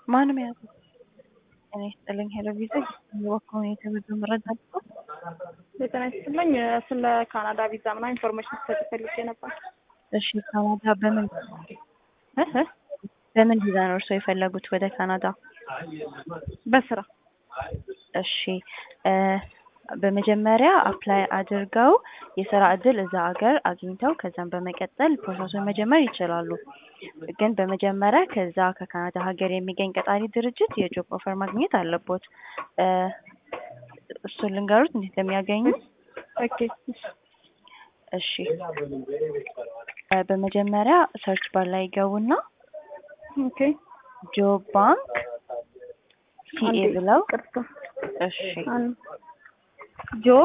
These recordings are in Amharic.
ማንም ያውቁ እኔ ስጥልኝ ሄሎ ቪዛ የወካውን የተበዙ መረጃ አልኩ። የጤና ይስጥልኝ ስለ ካናዳ ቪዛ ምናምን ኢንፎርሜሽን ሰጥ ፈልጌ ነበር። እሺ ካናዳ በምን ቪዛ ነው እርስዎ የፈለጉት ወደ ካናዳ? በስራ። እሺ በመጀመሪያ አፕላይ አድርገው የስራ እድል እዛ ሀገር አግኝተው ከዛም በመቀጠል ፕሮሰሱን መጀመር ይችላሉ። ግን በመጀመሪያ ከዛ ከካናዳ ሀገር የሚገኝ ቀጣሪ ድርጅት የጆብ ኦፈር ማግኘት አለቦት። እሱን ልንገሩት እንዴት እንደሚያገኙ። ኦኬ እሺ በመጀመሪያ ሰርች ባር ላይ ይገቡና ኦኬ ጆብ ባንክ ሲኤ ብለው እሺ ጆ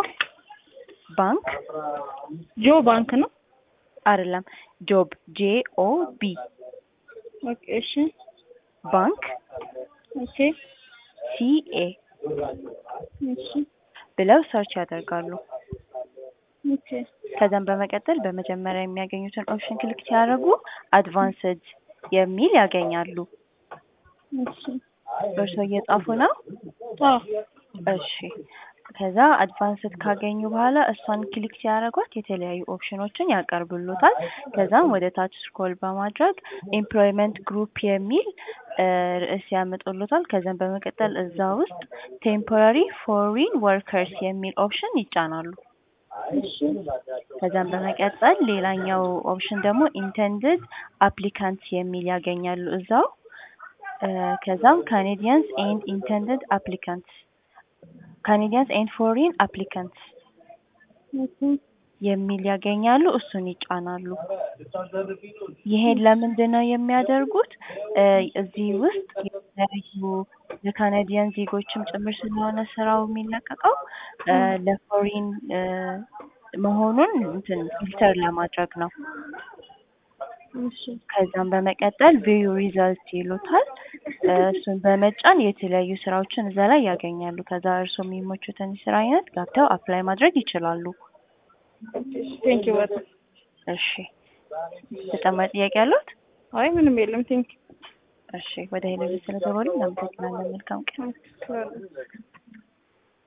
ባንክ ነው አይደለም ጆብ JOB ኦኬ እሺ ባንክ ኦኬ CA እሺ ብለው ሰርች ያደርጋሉ። ኦኬ ከዛም በመቀጠል በመጀመሪያ የሚያገኙትን ኦፕሽን ክሊክ ሲያደርጉ አድቫንስድ የሚል ያገኛሉ። እሺ እርስዎ እየጻፉ ነው? እሺ ከዛ አድቫንስድ ካገኙ በኋላ እሷን ክሊክ ሲያደርጓት የተለያዩ ኦፕሽኖችን ያቀርብሉታል። ከዛም ወደ ታች ስክሮል በማድረግ ኤምፕሎይመንት ግሩፕ የሚል ርዕስ ያመጡሉታል። ከዛም በመቀጠል እዛ ውስጥ ቴምፖራሪ ፎሪን ወርከርስ የሚል ኦፕሽን ይጫናሉ። ከዛም በመቀጠል ሌላኛው ኦፕሽን ደግሞ ኢንተንድድ አፕሊካንትስ የሚል ያገኛሉ እዛው። ከዛም ካናዲያንስ ኤንድ ኢንተንድድ አፕሊካንትስ ካናዲያንስ ኤንድ ፎሪን አፕሊካንትስ የሚል ያገኛሉ። እሱን ይጫናሉ። ይሄን ለምንድን ነው የሚያደርጉት? እዚህ ውስጥ የተለያዩ የካናዲያን ዜጎችም ጭምር ስለሆነ ስራው የሚለቀቀው ለፎሪን መሆኑን እንትን ፊልተር ለማድረግ ነው። ከዛም በመቀጠል ቪው ሪዛልት ይሉታል። እሱን በመጫን የተለያዩ ስራዎችን እዛ ላይ ያገኛሉ። ከዛ እርስዎ የሚመቹትን ስራ አይነት ገብተው አፕላይ ማድረግ ይችላሉ። ቴንክ ዩ በጣም እሺ ተጨማሪ ጥያቄ አለዎት? አይ ምንም የለም ቴንክ ዩ። እሺ ወደ ሄሎ ስለተባሉ እናመሰግናለን። መልካም ቀን።